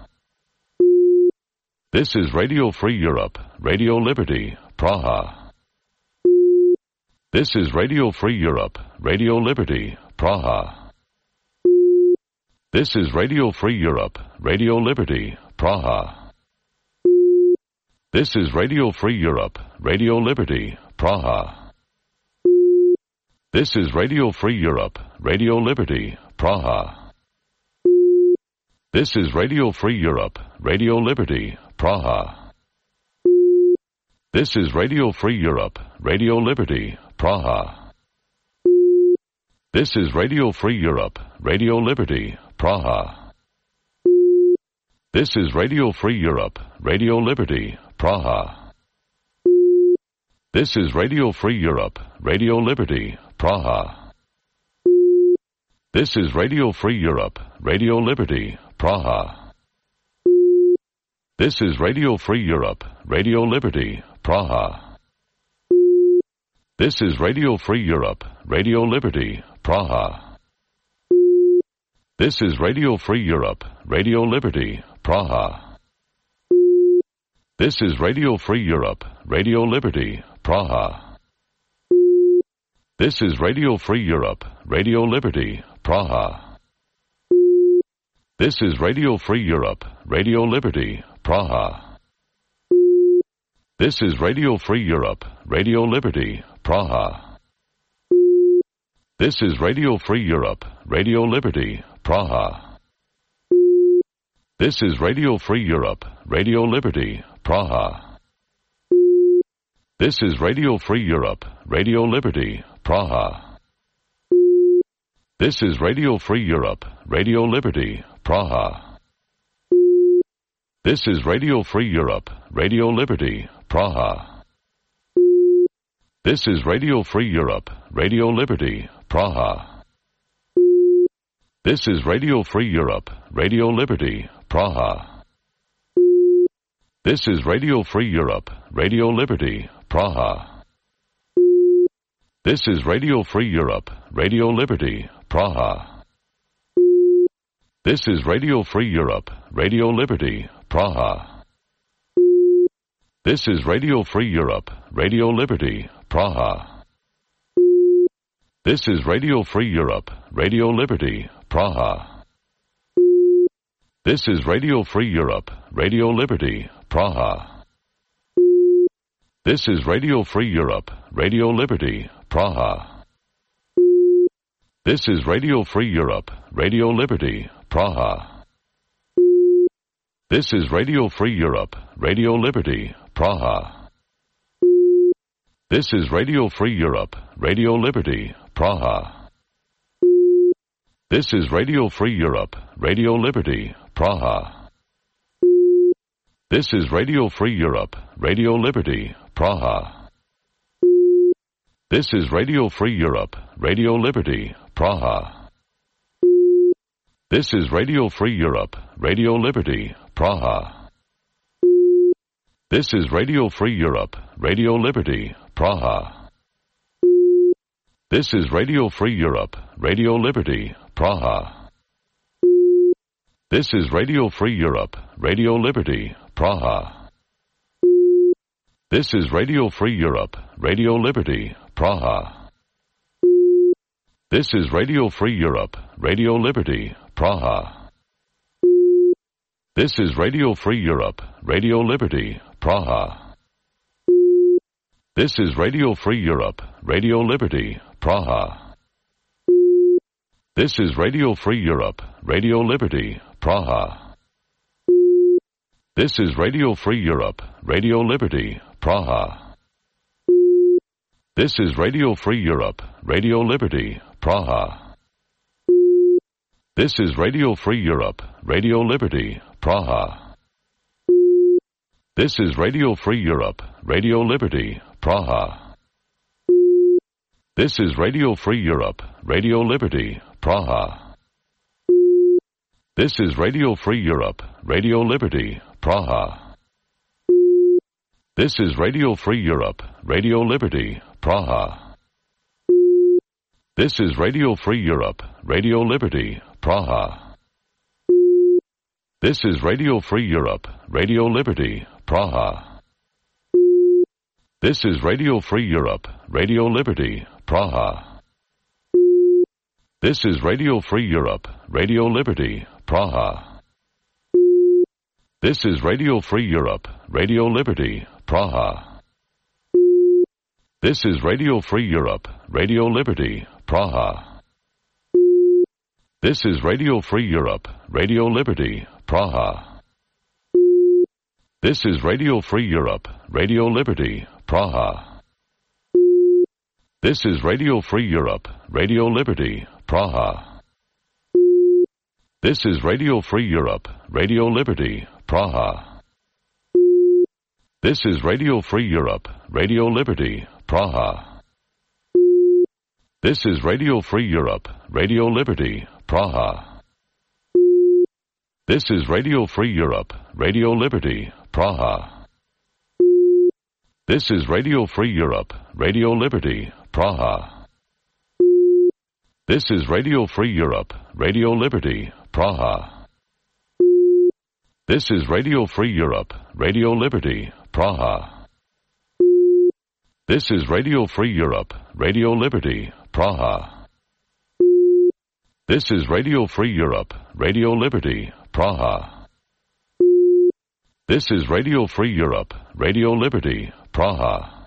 This is Radio Free Europe, Radio Liberty, Praha. This is Radio Free Europe, Radio Liberty, Praha. This is Radio Free Europe, Radio Liberty, Praha. This is Radio Free Europe, Radio Liberty, Praha. This is Radio Free Europe, Radio Liberty, Praha. This is Radio Free Europe, Radio Liberty, Praha. This is Radio Free Europe, Radio Liberty, Praha. This is Radio Free Europe, Radio Liberty, Praha. This is Radio Free Europe, Radio Liberty, Praha. This is Radio Free Europe, Radio Liberty, Praha. This is Radio Free Europe, Radio Liberty, Praha. This is Radio Free Europe, Radio Liberty, Praha. This is Radio Free Europe, Radio Liberty, Praha. This is Radio Free Europe, Radio Liberty, Praha. This is Radio Free Europe, Radio Liberty, Praha. This is Radio Free Europe, Radio Liberty, Praha. This is Radio Free Europe, Radio Liberty, Praha. This is Radio Free Europe, Radio Liberty, Praha. This is Radio Free Europe, Radio Liberty, Praha. This is Radio Free Europe, Radio Liberty, Praha. This is Radio Free Europe, Radio Liberty, Praha. This is Radio Free Europe, Radio Liberty, Praha. This is Radio Free Europe, Radio Liberty, Praha. This is Radio Free Europe, Radio Liberty, Praha. This is Radio Free Europe, Radio Liberty, Praha. This is Radio Free Europe, Radio Liberty, Praha. This is Radio Free Europe, Radio Liberty, Praha. This is Radio Free Europe, Radio Liberty, Praha. This is Radio Free Europe, Radio Liberty, Praha. This is Radio Free Europe, Radio Liberty, Praha. This is Radio Free Europe, Radio Liberty, Praha. This is Radio Free Europe, Radio Liberty, Praha. This is Radio Free Europe, Radio Liberty, Praha. This is Radio Free Europe, Radio Liberty, Praha. This is Radio Free Europe, Radio Liberty, Praha. This is Radio Free Europe, Radio Liberty, Praha. This is Radio Free Europe, Radio Liberty, Praha. This is Radio Free Europe, Radio Liberty, Praha. This is Radio Free Europe, Radio Liberty, Praha. This is Radio Free Europe, Radio Liberty, Praha. This is Radio Free Europe, Radio Liberty, Praha. This is Radio Free Europe, Radio Liberty, Praha. This is Radio Free Europe, Radio Liberty, Praha. This is Radio Free Europe, Radio Liberty, Praha. This is Radio Free Europe, Radio Liberty, Praha. This is Radio Free Europe, Radio Liberty, Praha. This is Radio Free Europe, Radio Liberty, Praha. This is Radio Free Europe, Radio Liberty, Praha. This is Radio Free Europe, Radio Liberty, Praha. This is Radio Free Europe, Radio Liberty, Praha. This is Radio Free Europe, Radio Liberty, Praha. This is Radio Free Europe, Radio Liberty, Praha. This is Radio Free Europe, Radio Liberty, Praha. This is Radio Free Europe, Radio Liberty, Praha. This is Radio Free Europe, Radio Liberty, Praha. This is Radio Free Europe, Radio Liberty, Praha. This is Radio Free Europe, Radio Liberty, Praha. This is Radio Free Europe, Radio Liberty, Praha. This is Radio Free Europe, Radio Liberty, Praha. This is Radio Free Europe, Radio Liberty, Praha. This is Radio Free Europe, Radio Liberty, Praha. This is Radio Free Europe, Radio Liberty, Praha. This is Radio Free Europe, Radio Liberty, Praha. This is Radio Free Europe, Radio Liberty, Praha. This is Radio Free Europe, Radio Liberty, Praha. This is Radio Free Europe, Radio Liberty, Praha. This is Radio Free Europe, Radio Liberty, Praha. This is Radio Free Europe, Radio Liberty, Praha. This is Radio Free Europe, Radio Liberty, Praha. This is Radio Free Europe, Radio Liberty, Praha. This is Radio Free Europe, Radio Liberty, Praha. This is Radio Free Europe, Radio Liberty, Praha. This is Radio Free Europe, Radio Liberty, Praha.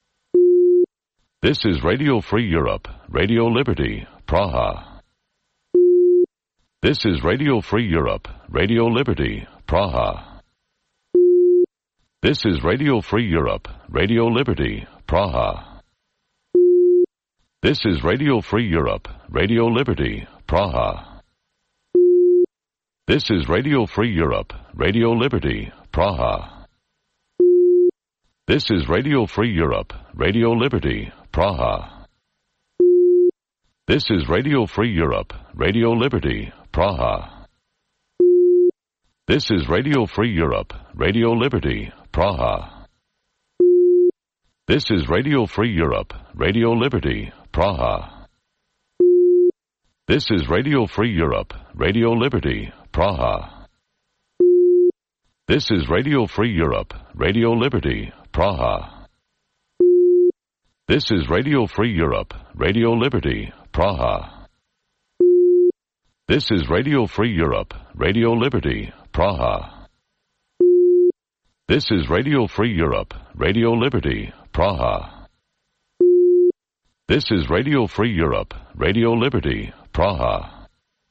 This is Radio Free Europe, Radio Liberty, Praha. This is Radio Free Europe, Radio Liberty, Praha. This is Radio Free Europe, Radio Liberty, Praha. This is Radio Free Europe, Radio Liberty, Praha. This is Radio Free Europe, Radio Liberty, Praha. This is Radio Free Europe, Radio Liberty, Praha. This is Radio Free Europe, Radio Liberty, Praha. This is Radio Free Europe, Radio Liberty, Praha. This is Radio Free Europe, Radio Liberty, Praha. This is Radio Free Europe, Radio Liberty, Praha. This is Radio Free Europe, Radio Liberty, Praha. This is Radio Free Europe, Radio Liberty, Praha. This is Radio Free Europe, Radio Liberty, Praha. This is Radio Free Europe, Radio Liberty, Praha. This is Radio Free Europe, Radio Liberty, Praha.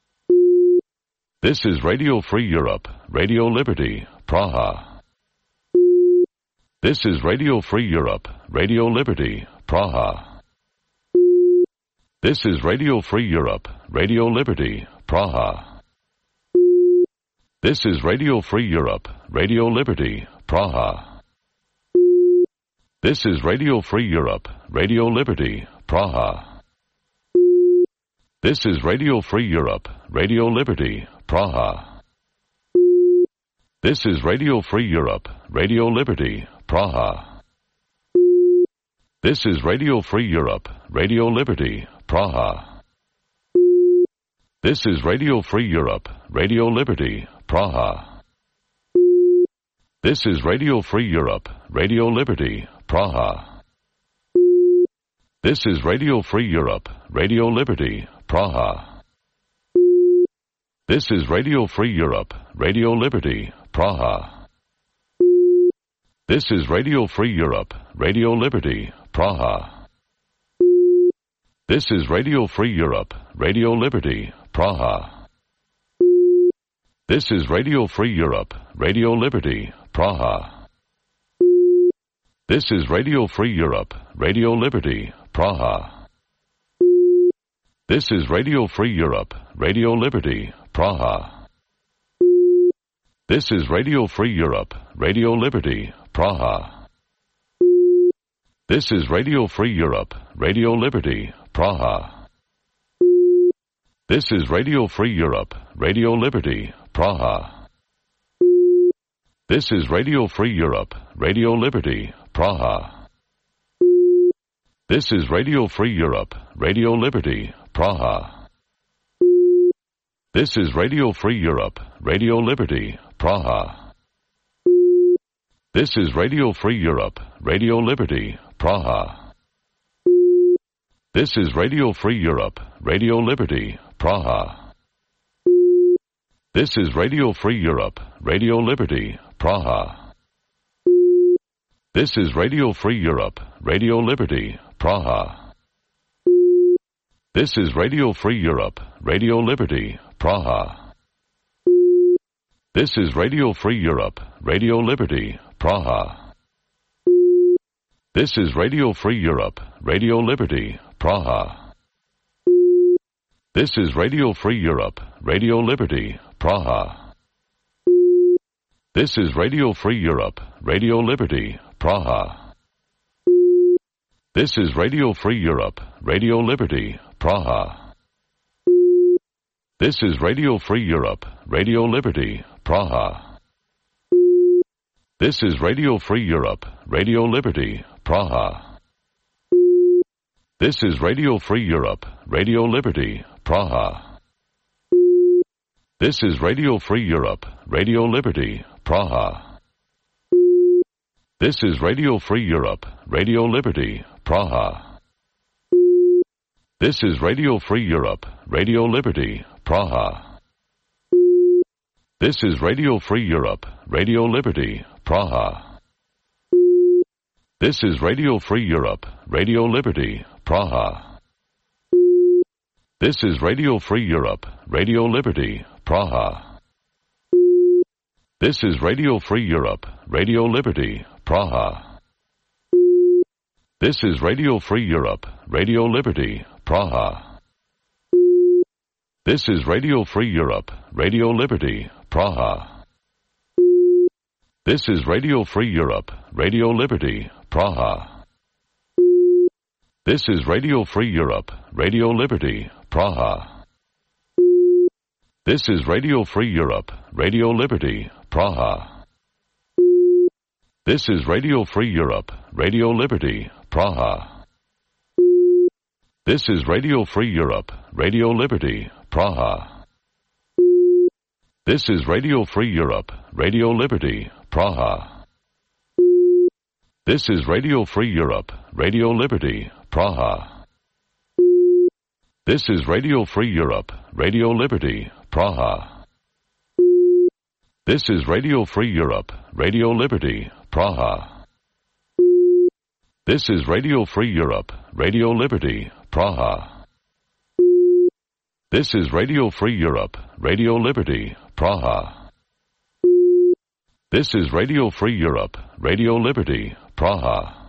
This is Radio Free Europe, Radio Liberty, Praha. This is Radio Free Europe, Radio Liberty, Praha. This is Radio Free Europe, Radio Liberty, Praha. This is Radio Free Europe, Radio Liberty, Praha. This is Radio Free Europe, Radio Liberty, Praha. This is Radio Free Europe, Radio Liberty, Praha. This is Radio Free Europe, Radio Liberty, Praha. This is Radio Free Europe, Radio Liberty, Praha. This is Radio Free Europe, Radio Liberty, Praha. This is Radio Free Europe, Radio Liberty, Praha. This is Radio Free Europe, Radio Liberty, Praha. This is Radio Free Europe, Radio Liberty, Praha. This is Radio Free Europe, Radio Liberty, Praha. This is Radio Free Europe, Radio Liberty, Praha. This is Radio Free Europe, Radio Liberty, Praha. This is Radio Free Europe, Radio Liberty, Praha. This is Radio Free Europe, Radio Liberty, Praha. This is Radio Free Europe, Radio Liberty, Praha. This is Radio Free Europe, Radio Liberty, Praha. This is Radio Free Europe, Radio Liberty, Praha. This is Radio Free Europe, Radio Liberty, Praha. This is Radio Free Europe, Radio Liberty, Praha. This is Radio Free Europe, Radio Liberty, Praha. This is Radio Free Europe, Radio Liberty, Praha. This is Radio Free Europe, Radio Liberty, Praha. This is Radio Free Europe, Radio Liberty, Praha. This is Radio Free Europe, Radio Liberty, Praha. This is Radio Free Europe, Radio Liberty, Praha. This is Radio Free Europe, Radio Liberty, Praha. This is Radio Free Europe, Radio Liberty, Praha. This is Radio Free Europe, Radio Liberty, Praha. This is Radio Free Europe, Radio Liberty, Praha. This is Radio Free Europe, Radio Liberty, Praha. This is Radio Free Europe, Radio Liberty, Praha. This is Radio Free Europe, Radio Liberty, Praha. This is Radio Free Europe, Radio Liberty, Praha. This is Radio Free Europe, Radio Liberty, Praha. This is Radio Free Europe, Radio Liberty, Praha. This is Radio Free Europe, Radio Liberty, Praha. This is Radio Free Europe, Radio Liberty, Praha. This is Radio Free Europe, Radio Liberty, Praha. This is Radio Free Europe, Radio Liberty, Praha. This is Radio Free Europe, Radio Liberty, Praha. This is Radio Free Europe, Radio Liberty, Praha. This is Radio Free Europe, Radio Liberty, Praha. This is Radio Free Europe, Radio Liberty, Praha. This is Radio Free Europe, Radio Liberty, Praha. This is Radio Free Europe, Radio Liberty, Praha. This is Radio Free Europe, Radio Liberty, Praha. This is Radio Free Europe, Radio Liberty, Praha. This is Radio Free Europe, Radio Liberty, Praha. This is Radio Free Europe, Radio Liberty, Praha. This is Radio Free Europe, Radio Liberty, Praha. This is Radio Free Europe, Radio Liberty, Praha. This is Radio Free Europe, Radio Liberty, Praha. This is Radio Free Europe, Radio Liberty, Praha. This is Radio Free Europe, Radio Liberty, Praha.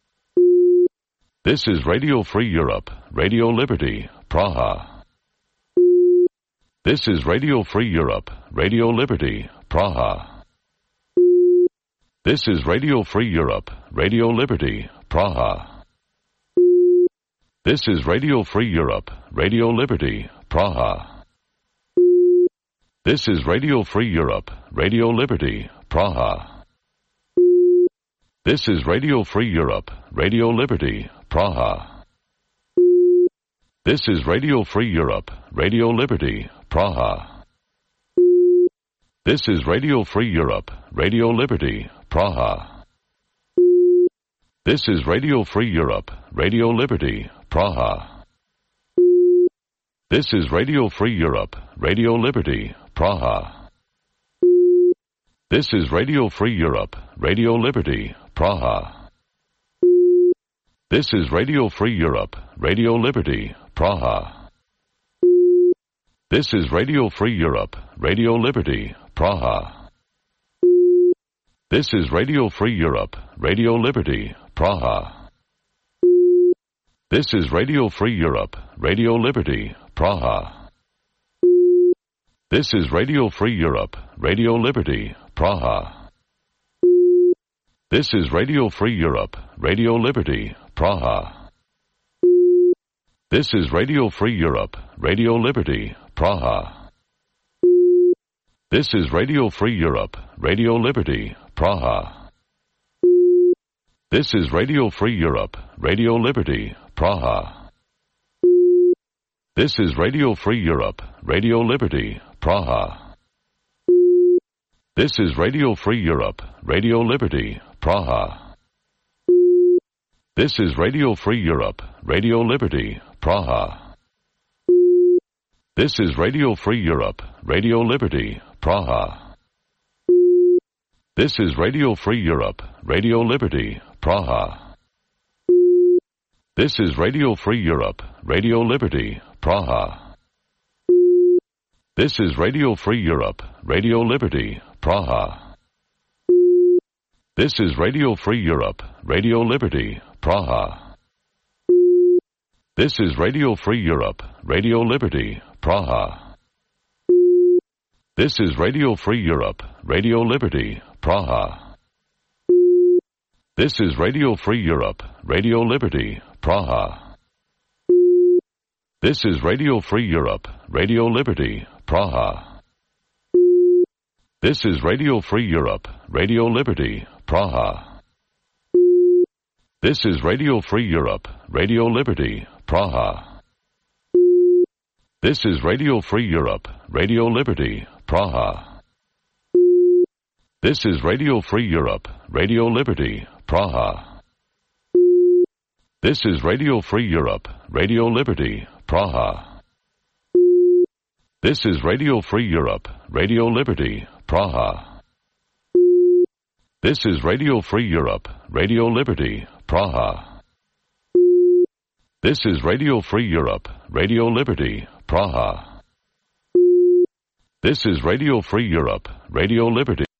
This is Radio Free Europe, Radio Liberty, Praha. This is Radio Free Europe, Radio Liberty, Praha. This is Radio Free Europe, Radio Liberty, Praha. This is Radio Free Europe, Radio Liberty, Praha. This is Radio Free Europe, Radio Liberty, Praha. This is Radio Free Europe, Radio Liberty, Praha. This is Radio Free Europe, Radio Liberty, Praha. This is Radio Free Europe, Radio Liberty, Praha. This is Radio Free Europe, Radio Liberty, Praha. This is Radio Free Europe, Radio Liberty, Praha. This is Radio Free Europe, Radio Liberty, Praha. This is Radio Free Europe, Radio Liberty, Praha. This is Radio Free Europe, Radio Liberty, Praha. This is Radio Free Europe, Radio Liberty, Praha. This is Radio Free Europe, Radio Liberty, Praha. This is Radio Free Europe, Radio Liberty, Praha. This is Radio Free Europe, Radio Liberty, Praha. This is Radio Free Europe, Radio Liberty, Praha. This is Radio Free Europe, Radio Liberty, Praha. This is Radio Free Europe, Radio Liberty, Praha. This is Radio Free Europe, Radio Liberty, Praha. This is Radio Free Europe, Radio Liberty, Praha. This is Radio Free Europe, Radio Liberty, Praha. This is Radio Free Europe, Radio Liberty, Praha. This is Radio Free Europe, Radio Liberty, Praha. This is Radio Free Europe, Radio Liberty, Praha. This is Radio Free Europe, Radio Liberty, Praha. This is Radio Free Europe, Radio Liberty, Praha. This is Radio Free Europe, Radio Liberty, Praha. This is Radio Free Europe, Radio Liberty, Praha. This is Radio Free Europe, Radio Liberty, Praha. This is Radio Free Europe, Radio Liberty, Praha. This is Radio Free Europe, Radio Liberty, Praha. This is Radio Free Europe, Radio Liberty, Praha. This is Radio Free Europe, Radio Liberty, Praha. This is Radio Free Europe, Radio Liberty, Praha. This is Radio Free Europe, Radio Liberty, Praha. This is Radio Free Europe, Radio Liberty, Praha. This is Radio Free Europe, Radio Liberty, Praha. This is Radio Free Europe, Radio Liberty, Praha. This is Radio Free Europe, Radio Liberty.